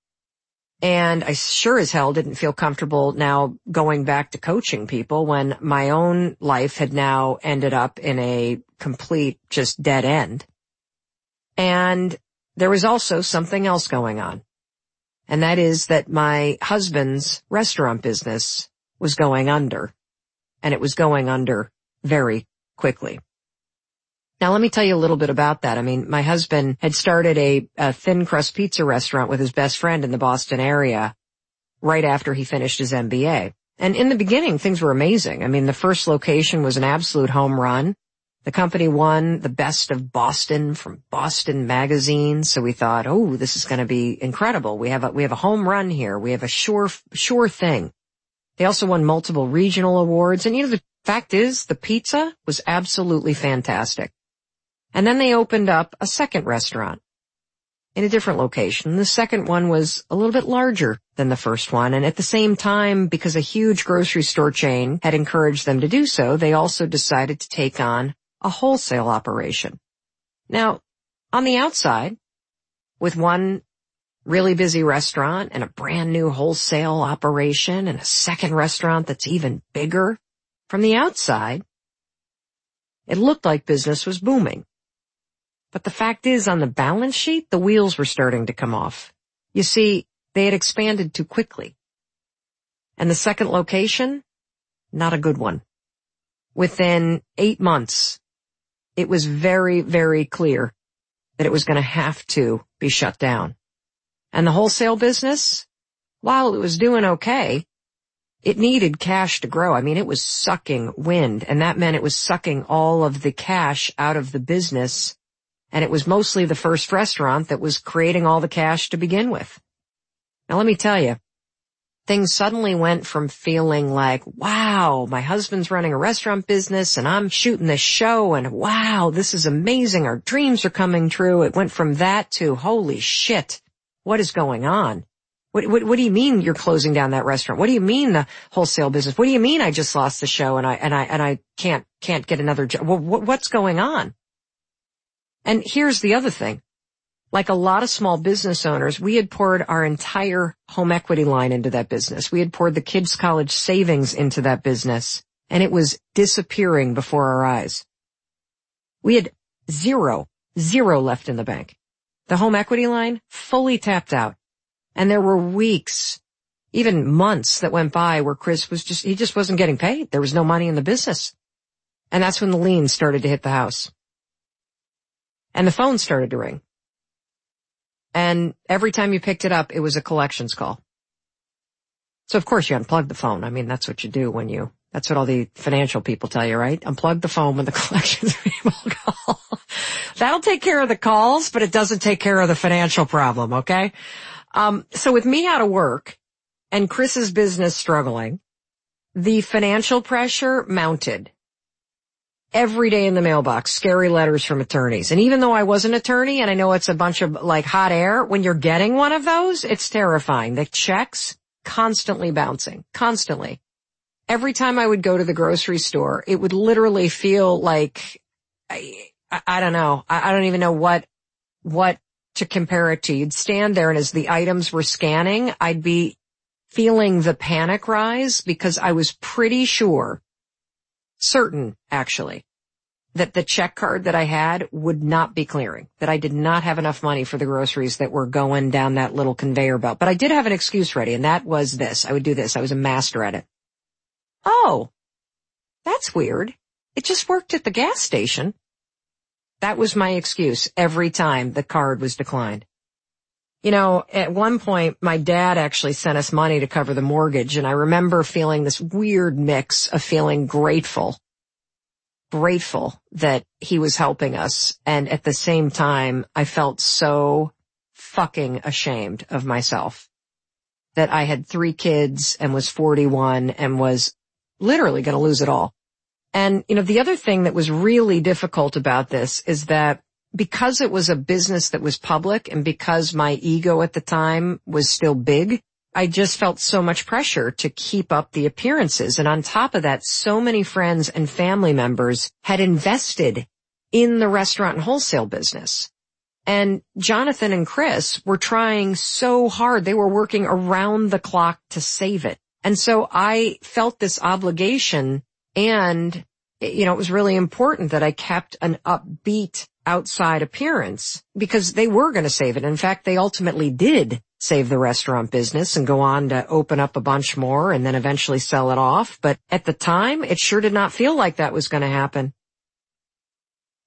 And I sure as hell didn't feel comfortable now going back to coaching people when my own life had now ended up in a complete just dead end. And there was also something else going on. And that is that my husband's restaurant business was going under. And it was going under very quickly. Now, let me tell you a little bit about that. I mean, my husband had started a thin crust pizza restaurant with his best friend in the Boston area right after he finished his MBA. And in the beginning, things were amazing. I mean, the first location was an absolute home run. The company won the Best of Boston from Boston Magazine. So we thought, oh, this is going to be incredible. We have a home run here. We have a sure thing. They also won multiple regional awards. And the fact is, the pizza was absolutely fantastic. And then they opened up a second restaurant in a different location. The second one was a little bit larger than the first one. And at the same time, because a huge grocery store chain had encouraged them to do so, they also decided to take on a wholesale operation. Now, on the outside, with one really busy restaurant and a brand new wholesale operation and a second restaurant that's even bigger, from the outside, it looked like business was booming. But the fact is, on the balance sheet, the wheels were starting to come off. You see, they had expanded too quickly. And the second location, not a good one. Within 8 months, it was very, very clear that it was going to have to be shut down. And the wholesale business, while it was doing okay, it needed cash to grow. I mean, it was sucking wind, and that meant it was sucking all of the cash out of the business. And it was mostly the first restaurant that was creating all the cash to begin with. Now, let me tell you, things suddenly went from feeling like, wow, my husband's running a restaurant business and I'm shooting this show and wow, this is amazing. Our dreams are coming true. It went from that to, holy shit, what is going on? What do you mean you're closing down that restaurant? What do you mean the wholesale business? What do you mean I just lost the show and I can't get another job? Well, what's going on? And here's the other thing. Like a lot of small business owners, we had poured our entire home equity line into that business. We had poured the kids' college savings into that business, and it was disappearing before our eyes. We had zero left in the bank. The home equity line fully tapped out. And there were weeks, even months that went by where Chris he just wasn't getting paid. There was no money in the business. And that's when the liens started to hit the house. And the phone started to ring. And every time you picked it up, it was a collections call. So of course you unplug the phone. I mean, that's what you do that's what all the financial people tell you, right? Unplug the phone when the collections people call. That'll take care of the calls, but it doesn't take care of the financial problem, okay? So with me out of work and Chris's business struggling, the financial pressure mounted. Every day in the mailbox, scary letters from attorneys. And even though I was an attorney and I know it's a bunch of like hot air, when you're getting one of those, it's terrifying. The checks constantly bouncing, constantly. Every time I would go to the grocery store, it would literally feel like, I don't know. I don't even know what to compare it to. You'd stand there and as the items were scanning, I'd be feeling the panic rise because I was pretty certain actually, that the check card that I had would not be clearing, that I did not have enough money for the groceries that were going down that little conveyor belt. But I did have an excuse ready, and that was this. I would do this. I was a master at it. Oh, that's weird. It just worked at the gas station. That was my excuse every time the card was declined. At one point, my dad actually sent us money to cover the mortgage, and I remember feeling this weird mix of feeling grateful that he was helping us, and at the same time, I felt so fucking ashamed of myself that I had 3 kids and was 41 and was literally going to lose it all. And, the other thing that was really difficult about this is that because it was a business that was public and because my ego at the time was still big, I just felt so much pressure to keep up the appearances. And on top of that, so many friends and family members had invested in the restaurant and wholesale business. And Jonathan and Chris were trying so hard. They were working around the clock to save it. And so I felt this obligation, and, it was really important that I kept an upbeat outside appearance because they were going to save it. In fact, they ultimately did save the restaurant business and go on to open up a bunch more and then eventually sell it off. But at the time, it sure did not feel like that was going to happen.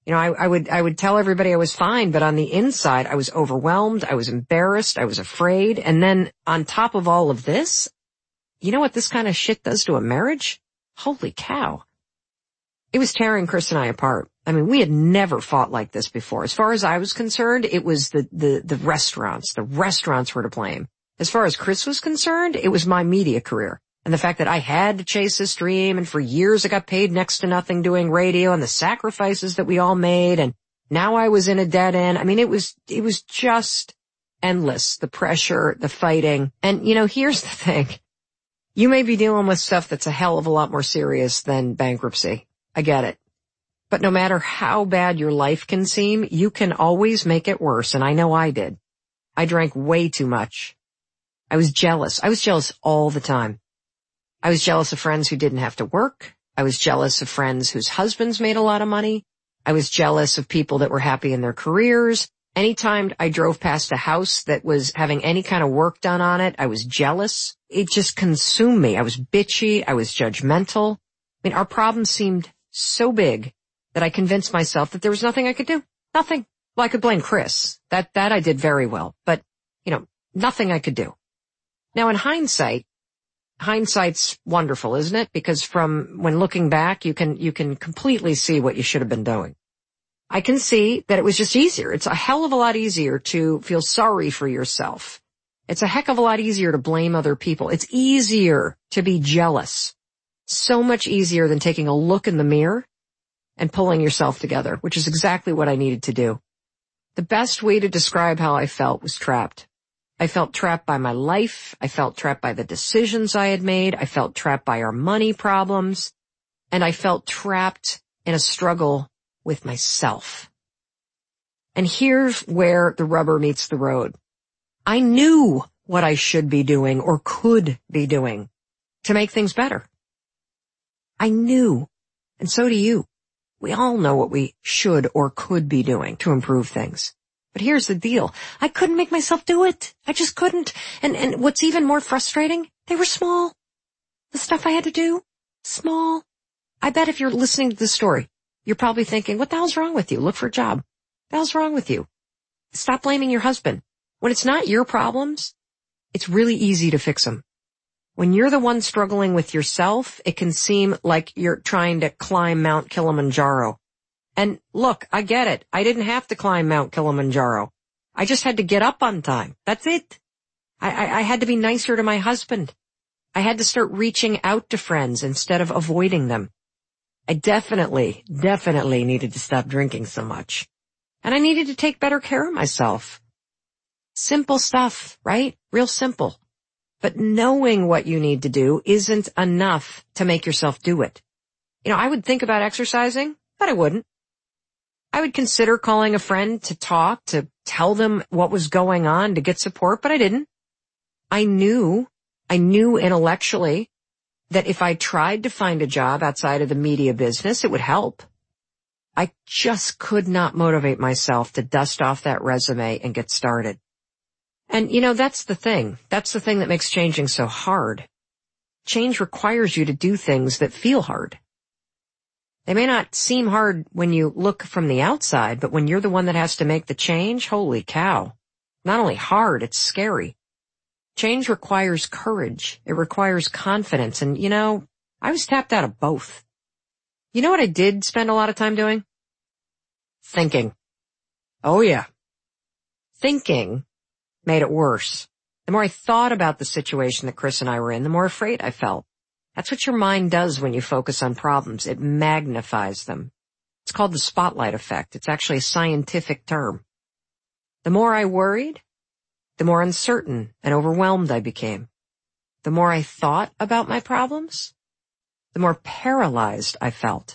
You know, I would tell everybody I was fine, but on the inside, I was overwhelmed, I was embarrassed, I was afraid. And then on top of all of this, you know what this kind of shit does to a marriage? Holy cow. It was tearing Chris and I apart. I mean, we had never fought like this before. As far as I was concerned, it was the restaurants. The restaurants were to blame. As far as Chris was concerned, it was my media career. And the fact that I had to chase this dream, and for years I got paid next to nothing doing radio, and the sacrifices that we all made, and now I was in a dead end. I mean, it was just endless. The pressure, the fighting. And you know, here's the thing. You may be dealing with stuff that's a hell of a lot more serious than bankruptcy. I get it. But no matter how bad your life can seem, you can always make it worse, and I know I did. I drank way too much. I was jealous. I was jealous all the time. I was jealous of friends who didn't have to work. I was jealous of friends whose husbands made a lot of money. I was jealous of people that were happy in their careers. Anytime I drove past a house that was having any kind of work done on it, I was jealous. It just consumed me. I was bitchy. I was judgmental. I mean, our problem seemed so big that I convinced myself that there was nothing I could do. Nothing. Well, I could blame Chris. That I did very well. But, you know, nothing I could do. Now, in hindsight's wonderful, isn't it? Because from when looking back, you can completely see what you should have been doing. I can see that it was just easier. It's a hell of a lot easier to feel sorry for yourself. It's a heck of a lot easier to blame other people. It's easier to be jealous. So much easier than taking a look in the mirror and pulling yourself together, which is exactly what I needed to do. The best way to describe how I felt was trapped. I felt trapped by my life. I felt trapped by the decisions I had made. I felt trapped by our money problems. And I felt trapped in a struggle with myself. And here's where the rubber meets the road. I knew what I should be doing or could be doing to make things better. I knew. And so do you. We all know what we should or could be doing to improve things. But here's the deal. I couldn't make myself do it. I just couldn't. And what's even more frustrating, they were small. The stuff I had to do, small. I bet if you're listening to this story, you're probably thinking, what the hell's wrong with you? Look for a job. What the hell's wrong with you? Stop blaming your husband. When it's not your problems, it's really easy to fix them. When you're the one struggling with yourself, it can seem like you're trying to climb Mount Kilimanjaro. And look, I get it. I didn't have to climb Mount Kilimanjaro. I just had to get up on time. That's it. I had to be nicer to my husband. I had to start reaching out to friends instead of avoiding them. I definitely needed to stop drinking so much. And I needed to take better care of myself. Simple stuff, right? Real simple. But knowing what you need to do isn't enough to make yourself do it. You know, I would think about exercising, but I wouldn't. I would consider calling a friend to talk, to tell them what was going on, to get support, but I didn't. I knew intellectually that if I tried to find a job outside of the media business, it would help. I just could not motivate myself to dust off that resume and get started. And, you know, that's the thing. That's the thing that makes changing so hard. Change requires you to do things that feel hard. They may not seem hard when you look from the outside, but when you're the one that has to make the change, holy cow. Not only hard, it's scary. Change requires courage. It requires confidence. And, you know, I was tapped out of both. You know what I did spend a lot of time doing? Thinking. Oh, yeah. Thinking made it worse. The more I thought about the situation that Chris and I were in, the more afraid I felt. That's what your mind does when you focus on problems. It magnifies them. It's called the spotlight effect. It's actually a scientific term. The more I worried, the more uncertain and overwhelmed I became. The more I thought about my problems, the more paralyzed I felt.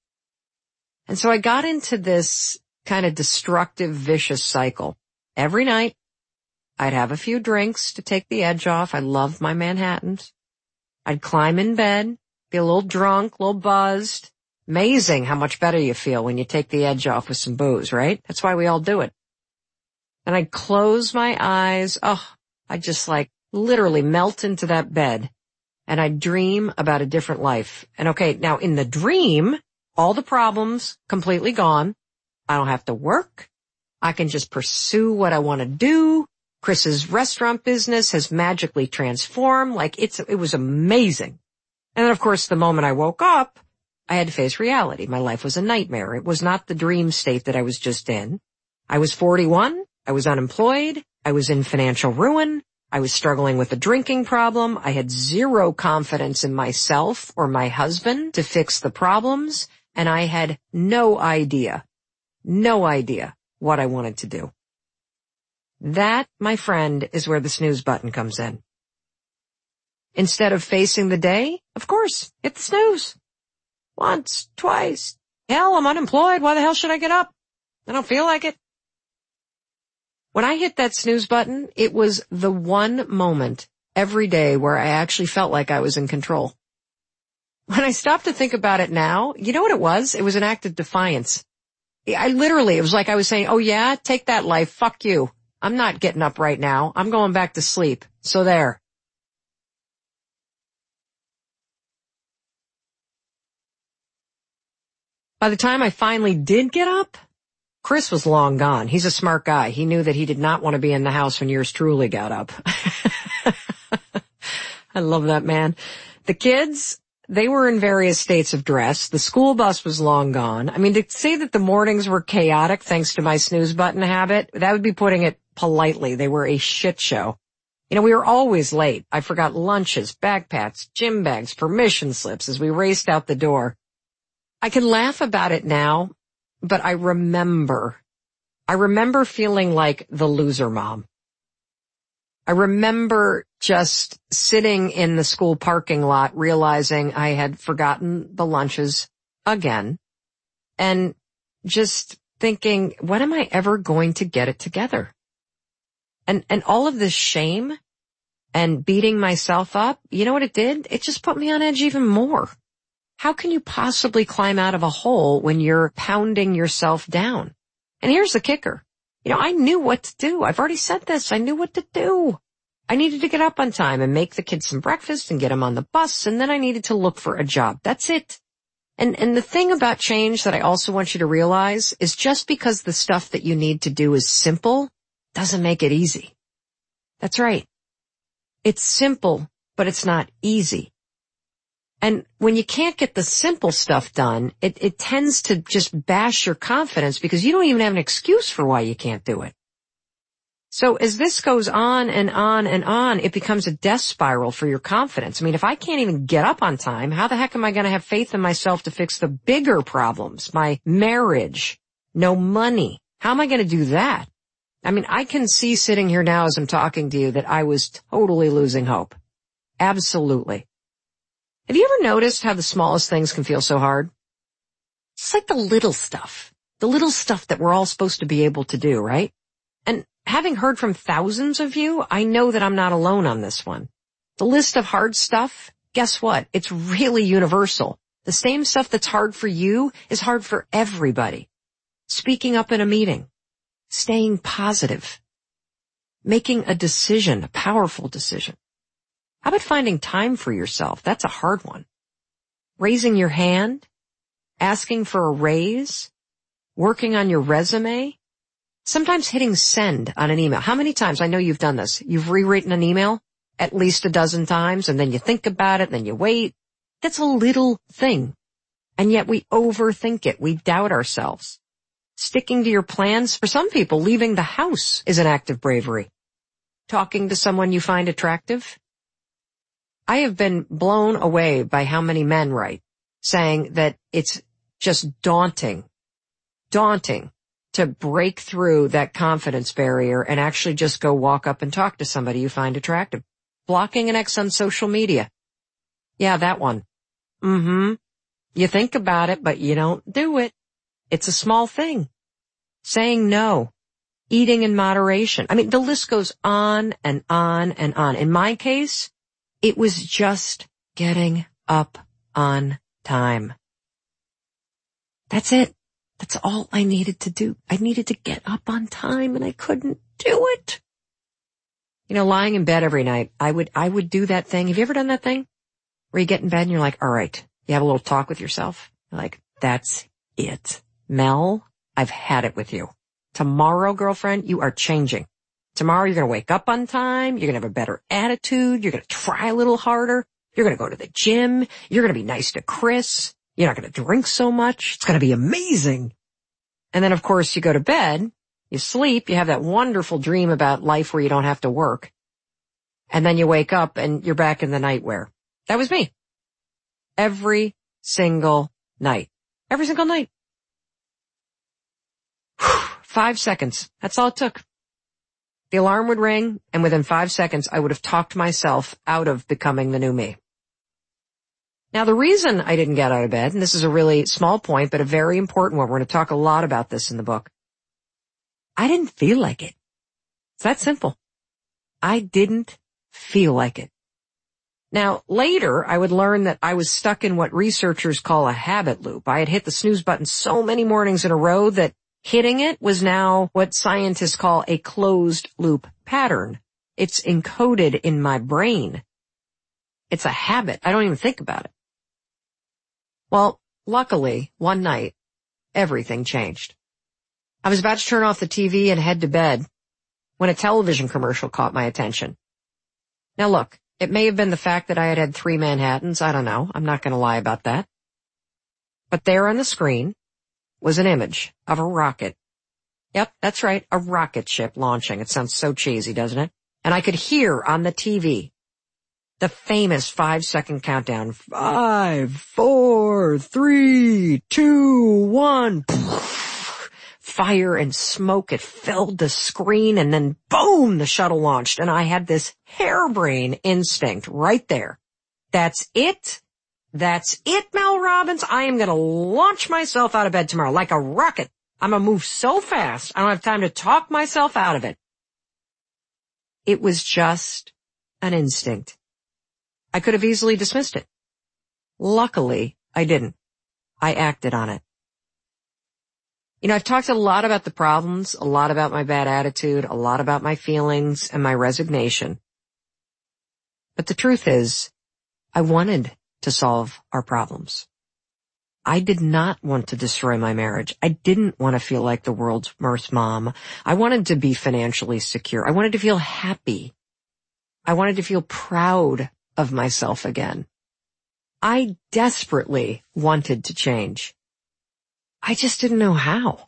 And so I got into this kind of destructive, vicious cycle. Every night, I'd have a few drinks to take the edge off. I loved my Manhattans. I'd climb in bed, be a little drunk, a little buzzed. Amazing how much better you feel when you take the edge off with some booze, right? That's why we all do it. And I'd close my eyes. Oh, I'd just like literally melt into that bed. And I'd dream about a different life. And okay, now in the dream, all the problems completely gone. I don't have to work. I can just pursue what I want to do. Chris's restaurant business has magically transformed. It was amazing. And then, of course, the moment I woke up, I had to face reality. My life was a nightmare. It was not the dream state that I was just in. I was 41. I was unemployed. I was in financial ruin. I was struggling with a drinking problem. I had zero confidence in myself or my husband to fix the problems. And I had no idea what I wanted to do. That, my friend, is where the snooze button comes in. Instead of facing the day, of course, hit the snooze. Once, twice. Hell, I'm unemployed. Why the hell should I get up? I don't feel like it. When I hit that snooze button, it was the one moment every day where I actually felt like I was in control. When I stopped to think about it now, you know what it was? It was an act of defiance. It was like I was saying, oh yeah, take that life, fuck you. I'm not getting up right now. I'm going back to sleep. So there. By the time I finally did get up, Chris was long gone. He's a smart guy. He knew that he did not want to be in the house when yours truly got up. I love that man. The kids, they were in various states of dress. The school bus was long gone. I mean, to say that the mornings were chaotic thanks to my snooze button habit, that would be putting it politely. They were a shit show. You know, we were always late. I forgot lunches, backpacks, gym bags, permission slips as we raced out the door. I can laugh about it now, but I remember feeling like the loser mom. I remember just sitting in the school parking lot realizing I had forgotten the lunches again and just thinking, when am I ever going to get it together? And all of this shame and beating myself up, you know what it did? It just put me on edge even more. How can you possibly climb out of a hole when you're pounding yourself down? And here's the kicker. You know, I knew what to do. I've already said this. I knew what to do. I needed to get up on time and make the kids some breakfast and get them on the bus, and then I needed to look for a job. That's it. And the thing about change that I also want you to realize is just because the stuff that you need to do is simple doesn't make it easy. That's right. It's simple, but it's not easy. And when you can't get the simple stuff done, it tends to just bash your confidence because you don't even have an excuse for why you can't do it. So as this goes on and on and on, it becomes a death spiral for your confidence. I mean, if I can't even get up on time, how the heck am I going to have faith in myself to fix the bigger problems? My marriage, no money. How am I going to do that? I mean, I can see sitting here now as I'm talking to you that I was totally losing hope. Absolutely. Have you ever noticed how the smallest things can feel so hard? It's like the little stuff that we're all supposed to be able to do, right? And having heard from thousands of you, I know that I'm not alone on this one. The list of hard stuff, guess what? It's really universal. The same stuff that's hard for you is hard for everybody. Speaking up in a meeting, staying positive, making a decision, a powerful decision. How about finding time for yourself? That's a hard one. Raising your hand, asking for a raise, working on your resume, sometimes hitting send on an email. How many times? I know you've done this. You've rewritten an email at least a dozen times, and then you think about it, and then you wait. That's a little thing. And yet we overthink it. We doubt ourselves. Sticking to your plans. For some people, leaving the house is an act of bravery. Talking to someone you find attractive. I have been blown away by how many men write, saying that it's just daunting to break through that confidence barrier and actually just go walk up and talk to somebody you find attractive. Blocking an ex on social media. Yeah, that one. You think about it, but you don't do it. It's a small thing. Saying no. Eating in moderation. I mean, the list goes on and on and on. In my case, it was just getting up on time. That's it. That's all I needed to do. I needed to get up on time and I couldn't do it. You know, lying in bed every night, I would do that thing. Have you ever done that thing? Where you get in bed and you're like, all right, you have a little talk with yourself. You're like, that's it. Mel, I've had it with you. Tomorrow, girlfriend, you are changing. Tomorrow you're going to wake up on time. You're going to have a better attitude. You're going to try a little harder. You're going to go to the gym. You're going to be nice to Chris. You're not going to drink so much. It's going to be amazing. And then, of course, you go to bed, you sleep, you have that wonderful dream about life where you don't have to work. And then you wake up and you're back in the nightwear. That was me. Every single night. Every single night. 5 seconds. That's all it took. The alarm would ring, and within 5 seconds, I would have talked myself out of becoming the new me. Now, the reason I didn't get out of bed, and this is a really small point, but a very important one, we're going to talk a lot about this in the book. I didn't feel like it. It's that simple. I didn't feel like it. Now, later, I would learn that I was stuck in what researchers call a habit loop. I had hit the snooze button so many mornings in a row that hitting it was now what scientists call a closed loop pattern. It's encoded in my brain. It's a habit. I don't even think about it. Well, luckily, one night, everything changed. I was about to turn off the TV and head to bed when a television commercial caught my attention. Now look, it may have been the fact that I had had 3 Manhattans. I don't know. I'm not going to lie about that. But there on the screen was an image of a rocket. Yep, that's right, a rocket ship launching. It sounds so cheesy, doesn't it? And I could hear on the TV the famous 5-second countdown. 5, 4, 3, 2, 1. Fire and smoke, it filled the screen, and then boom, the shuttle launched. And I had this harebrained instinct right there. That's it. That's it, Mel Robbins. I am going to launch myself out of bed tomorrow like a rocket. I'm going to move so fast, I don't have time to talk myself out of it. It was just an instinct. I could have easily dismissed it. Luckily, I didn't. I acted on it. You know, I've talked a lot about the problems, a lot about my bad attitude, a lot about my feelings and my resignation. But the truth is, I wanted to solve our problems. I did not want to destroy my marriage. I didn't want to feel like the world's worst mom. I wanted to be financially secure. I wanted to feel happy. I wanted to feel proud of myself again. I desperately wanted to change. I just didn't know how.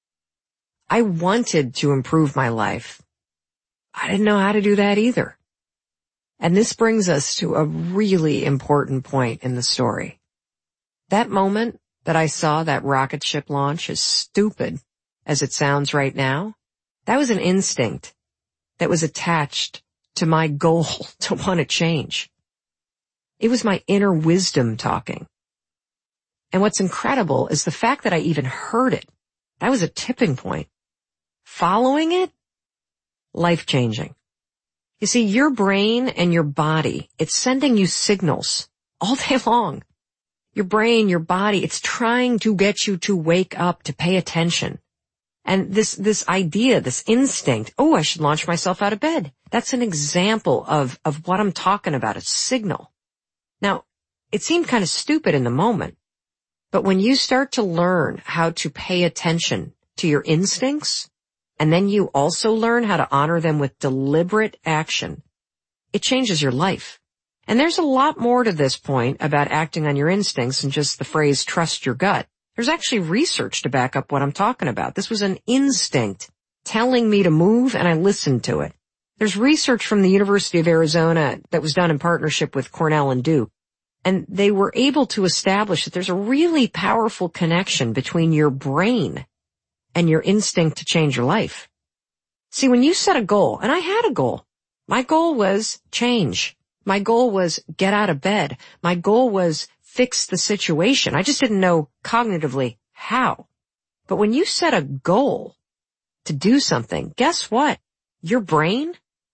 I wanted to improve my life. I didn't know how to do that either. And this brings us to a really important point in the story. That moment that I saw that rocket ship launch, as stupid as it sounds right now, that was an instinct that was attached to my goal to want to change. It was my inner wisdom talking. And what's incredible is the fact that I even heard it. That was a tipping point. Following it, life-changing. You see, your brain and your body, it's sending you signals all day long. Your brain, your body, it's trying to get you to wake up, to pay attention. And this idea, this instinct, oh, I should launch myself out of bed. That's an example of what I'm talking about, a signal. Now, it seemed kind of stupid in the moment, but when you start to learn how to pay attention to your instincts, and then you also learn how to honor them with deliberate action, it changes your life. And there's a lot more to this point about acting on your instincts than just the phrase, trust your gut. There's actually research to back up what I'm talking about. This was an instinct telling me to move, and I listened to it. There's research from the University of Arizona that was done in partnership with Cornell and Duke, and they were able to establish that there's a really powerful connection between your brain and your instinct to change your life. See, when you set a goal, and I had a goal, my goal was change. My goal was get out of bed. My goal was fix the situation. I just didn't know cognitively how. But when you set a goal to do something, guess what? Your brain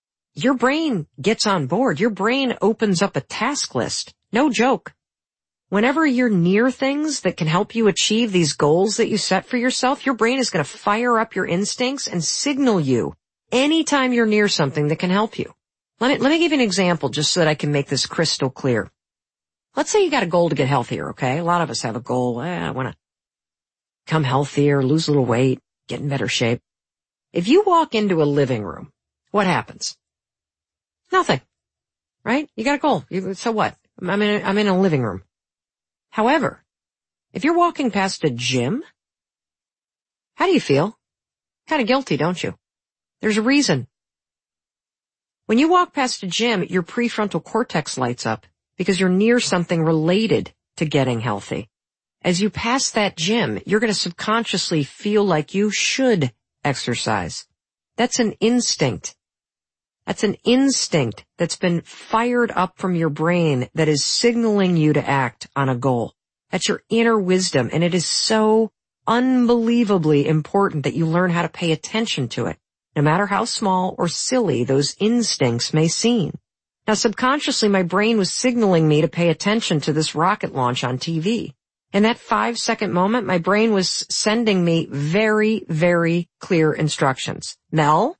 gets on board. Your brain opens up a task list. No joke. Whenever you're near things that can help you achieve these goals that you set for yourself, your brain is going to fire up your instincts and signal you anytime you're near something that can help you. Let me give you an example just so that I can make this crystal clear. Let's say you got a goal to get healthier, okay? A lot of us have a goal. I want to become healthier, lose a little weight, get in better shape. If you walk into a living room, what happens? Nothing, right? You got a goal. So what? I'm in a living room. However, if you're walking past a gym, how do you feel? Kind of guilty, don't you? There's a reason. When you walk past a gym, your prefrontal cortex lights up because you're near something related to getting healthy. As you pass that gym, you're going to subconsciously feel like you should exercise. That's an instinct. That's an instinct that's been fired up from your brain that is signaling you to act on a goal. That's your inner wisdom, and it is so unbelievably important that you learn how to pay attention to it, no matter how small or silly those instincts may seem. Now, subconsciously, my brain was signaling me to pay attention to this rocket launch on TV. In that 5-second moment, my brain was sending me very, very clear instructions. Mel,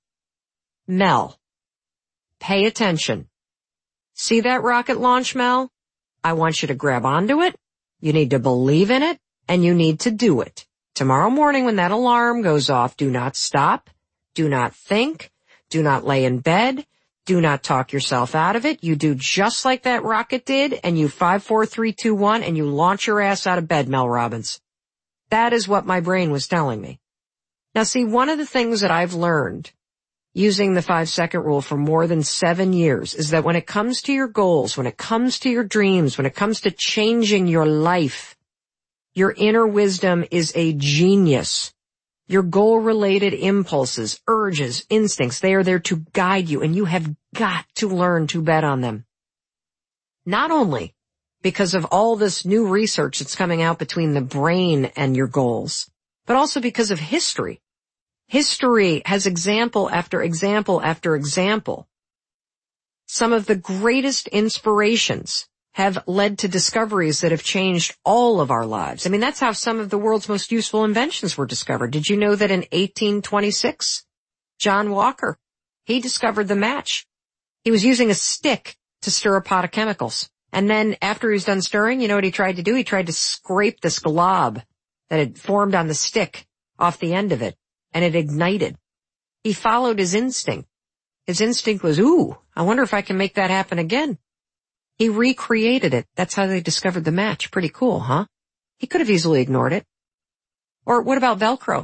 pay attention. See that rocket launch, Mel? I want you to grab onto it. You need to believe in it, and you need to do it. Tomorrow morning when that alarm goes off, do not stop, do not think, do not lay in bed, do not talk yourself out of it. You do just like that rocket did, and you 5, 4, 3, 2, 1, and you launch your ass out of bed, Mel Robbins. That is what my brain was telling me. Now see, one of the things that I've learned using the 5-second rule for more than 7 years is that when it comes to your goals, when it comes to your dreams, when it comes to changing your life, your inner wisdom is a genius. Your goal-related impulses, urges, instincts, they are there to guide you, and you have got to learn to bet on them. Not only because of all this new research that's coming out between the brain and your goals, but also because of history. History has example after example after example. Some of the greatest inspirations have led to discoveries that have changed all of our lives. I mean, that's how some of the world's most useful inventions were discovered. Did you know that in 1826, John Walker, he discovered the match. He was using a stick to stir a pot of chemicals. And then after he was done stirring, you know what he tried to do? He tried to scrape this glob that had formed on the stick off the end of it, and it ignited. He followed his instinct. His instinct was, ooh, I wonder if I can make that happen again. He recreated it. That's how they discovered the match. Pretty cool, huh? He could have easily ignored it. Or what about Velcro?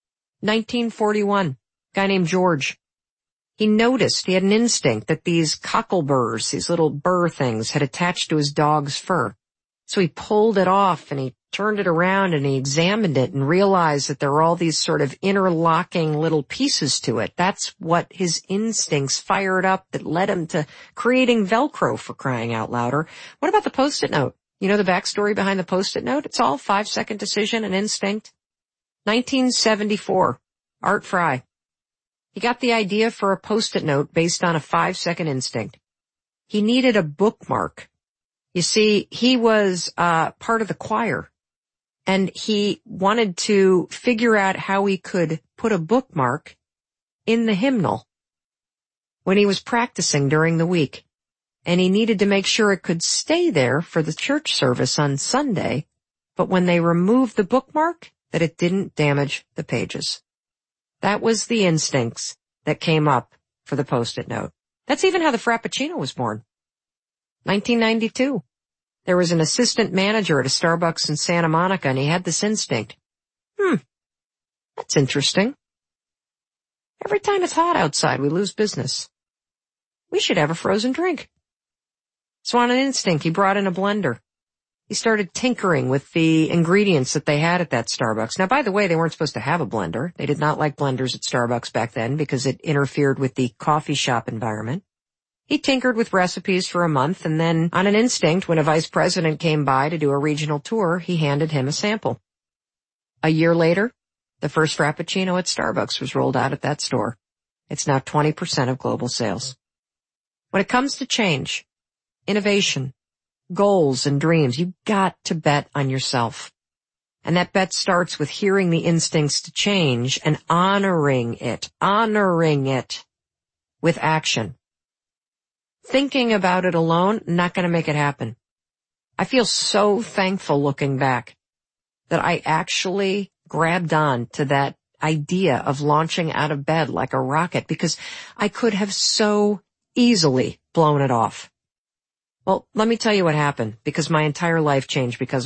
1941, guy named George. He noticed, he had an instinct that these cockleburs, these little burr things, had attached to his dog's fur. So he pulled it off and he turned it around and he examined it and realized that there were all these sort of interlocking little pieces to it. That's what his instincts fired up that led him to creating Velcro, for crying out louder. What about the Post-it note? You know the backstory behind the Post-it note? It's all 5-second decision and instinct. 1974, Art Fry. He got the idea for a Post-it note based on a 5-second instinct. He needed a bookmark. You see, he was part of the choir, and he wanted to figure out how he could put a bookmark in the hymnal when he was practicing during the week. And he needed to make sure it could stay there for the church service on Sunday, but when they removed the bookmark, that it didn't damage the pages. That was the instincts that came up for the Post-it note. That's even how the Frappuccino was born. 1992. There was an assistant manager at a Starbucks in Santa Monica, and he had this instinct. That's interesting. Every time it's hot outside, we lose business. We should have a frozen drink. So on an instinct, he brought in a blender. He started tinkering with the ingredients that they had at that Starbucks. Now, by the way, they weren't supposed to have a blender. They did not like blenders at Starbucks back then because it interfered with the coffee shop environment. He tinkered with recipes for a month, and then on an instinct, when a vice president came by to do a regional tour, he handed him a sample. A year later, the first Frappuccino at Starbucks was rolled out at that store. It's now 20% of global sales. When it comes to change, innovation, goals, and dreams, you've got to bet on yourself. And that bet starts with hearing the instincts to change and honoring it with action. Thinking about it alone, not going to make it happen. I feel so thankful looking back that I actually grabbed on to that idea of launching out of bed like a rocket because I could have so easily blown it off. Well, let me tell you what happened, because my entire life changed because